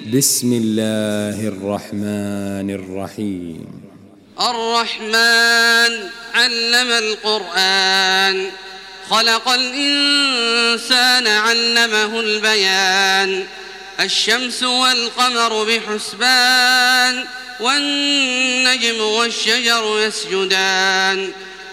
بسم الله الرحمن الرحيم. الرحمن علم القرآن، خلق الإنسان علمه البيان. الشمس والقمر بحسبان، والنجم والشجر يسجدان.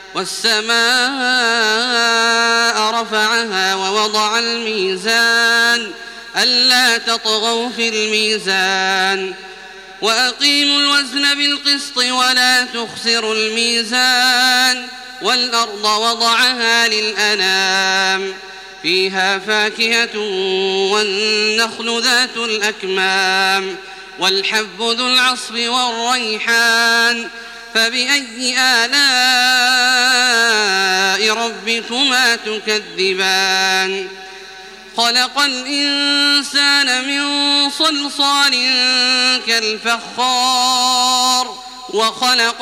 والسماء رفعها ووضع الميزان، ألا تطغوا في الميزان. وأقيموا الوزن بالقسط ولا تخسروا الميزان. والأرض وضعها للأنام، فيها فاكهة والنخل ذات الأكمام، والحب ذو العصف والريحان. فبأي آلاء ربكما تكذبان؟ خلق الإنسان من صلصال كالفخار، وخلق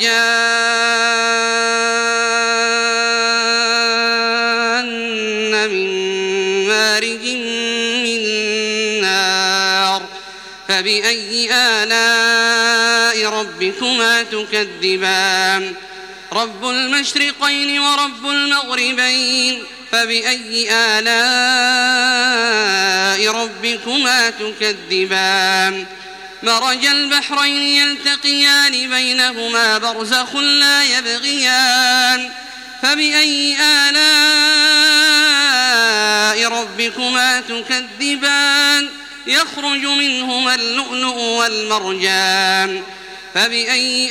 الجان من مارج من نار. فبأي آلاء ربكما تكذبان؟ رب المشرقين ورب المغربين، فبأي آلاء ربكما تكذبان؟ مرج البحرين يلتقيان، بينهما برزخ لا يبغيان. فبأي آلاء ربكما تكذبان؟ يخرج منهما اللؤلؤ والمرجان. فبأي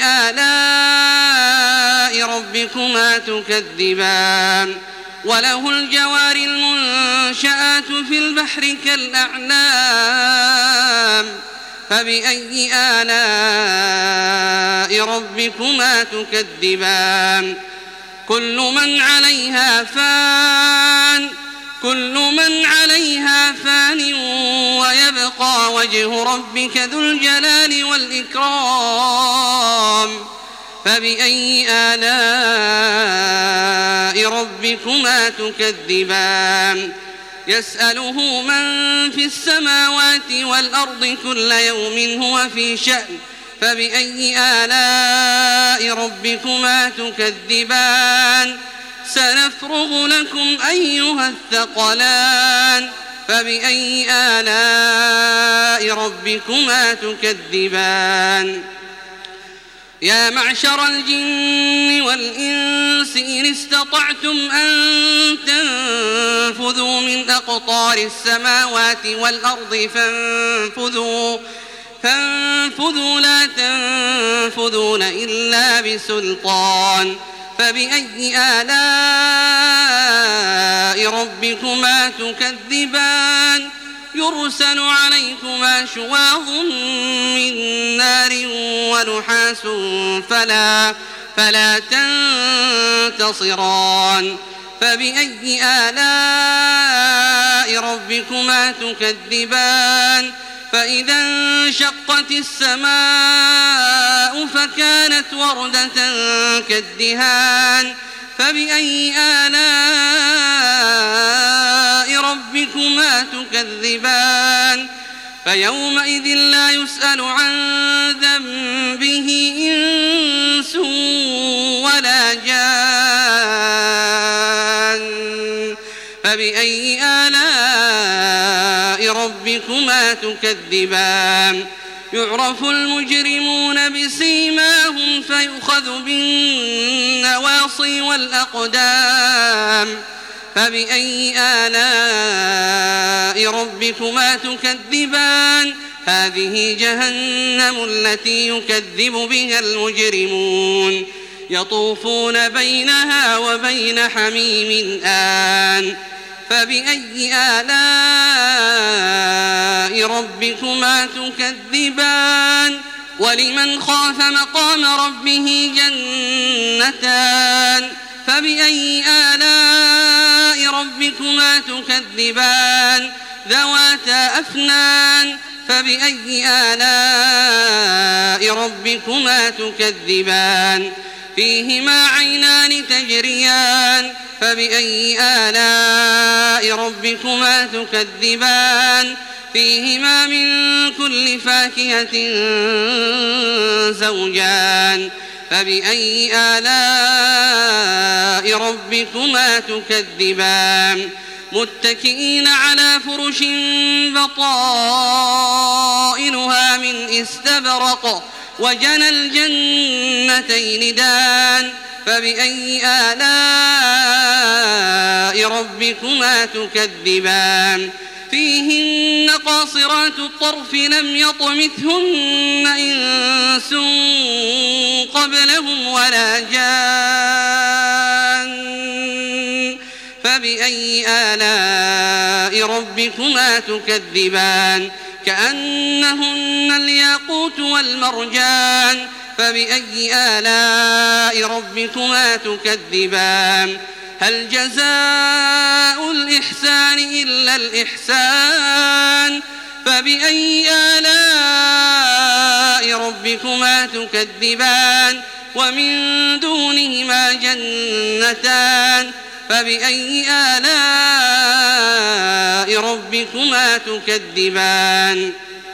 آلاء ربكما تكذبان؟ وله الجوار المنشآت في البحر كالأعلام. فبأي آلاء ربكما تكذبان؟ كل من عليها فان ويبقى وجه ربك ذو الجلال والإكرام. فبأي آلاء ربكما تكذبان؟ يسأله من في السماوات والأرض كل يوم هو في شأن. فبأي آلاء ربكما تكذبان؟ سنفرغ لكم أيها الثقلان. فبأي آلاء ربكما تكذبان؟ يا معشر الجن والإنس إن استطعتم أن تنفذوا من أقطار السماوات والأرض فانفذوا لا تنفذون إلا بسلطان. فبأي آلاء ربكما تكذبان؟ يرسل عليكما شواظ من نار ونحاس فلا تنتصران. فبأي آلاء ربكما تكذبان؟ فإذا انشقت السماء فكانت وردة كالدهان. فبأي آلاء ربكما تكذبان؟ فيومئذ لا يسأل عن ذنبه إنس ولا جان. فبأي آلاء ربكما تكذبان؟ يعرف المجرمون بسيماهم فيؤخذ بالنواصي والأقدام. فبأي آلاء ربكما تكذبان؟ هذه جهنم التي يكذب بها المجرمون، يطوفون بينها وبين حميم آن. فبأي آلاء ربكما تكذبان؟ ولمن خاف مقام ربه جنتان. فبأي آلاء ربكما تكذبان؟ ذواتا أفنان. فبأي آلاء ربكما تكذبان؟ فيهما عينان تجريان. فبأي آلاء ربكما تكذبان؟ فيهما من كل فاكهة زوجان فبأي آلاء ربكما تكذبان متكئين على فرش بطائنها من استبرق وجنى الجنتين دان فبأي آلاء ربكما تكذبان فيهن قاصرات الطرف لم يطمثهن إنس قبلهم ولا جان فبأي آلاء ربكما تكذبان كأنهن الياقوت والمرجان فبأي آلاء ربكما تكذبان هل جزاء الإحسان إلا الإحسان فبأي آلاء ربكما تكذبان ومن دونهما جنتان فبأي آلاء ربكما تكذبان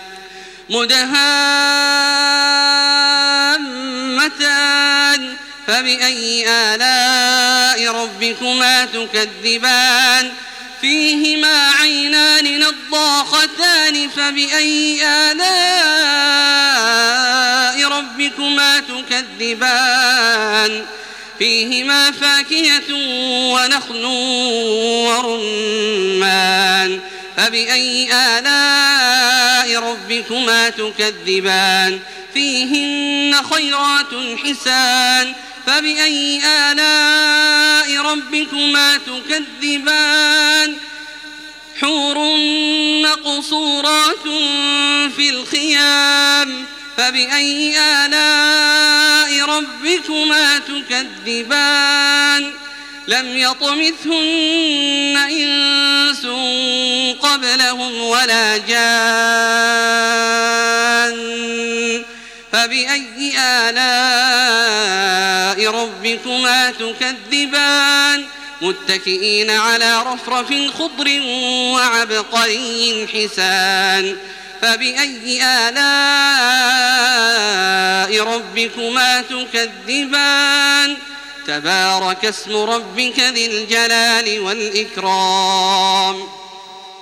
مدهامتان فبأي آلاء ربكما تكذبان فيهما عينان نضاختان فبأي آلاء ربكما تكذبان فيهما فاكهة ونخل ورمان فبأي آلاء ربكما تكذبان فيهن خيرات حسان فبأي آلاء ربكما تكذبان حور مقصورات في الخيام فبأي آلاء ربكما تكذبان لم يطمثهن إنس قبلهم ولا جان فبأي آلاء ربكما تكذبان متكئين على رفرف خضر وعبقري حسان فبأي آلاء ربكما تكذبان تبارك اسم ربك ذي الجلال والإكرام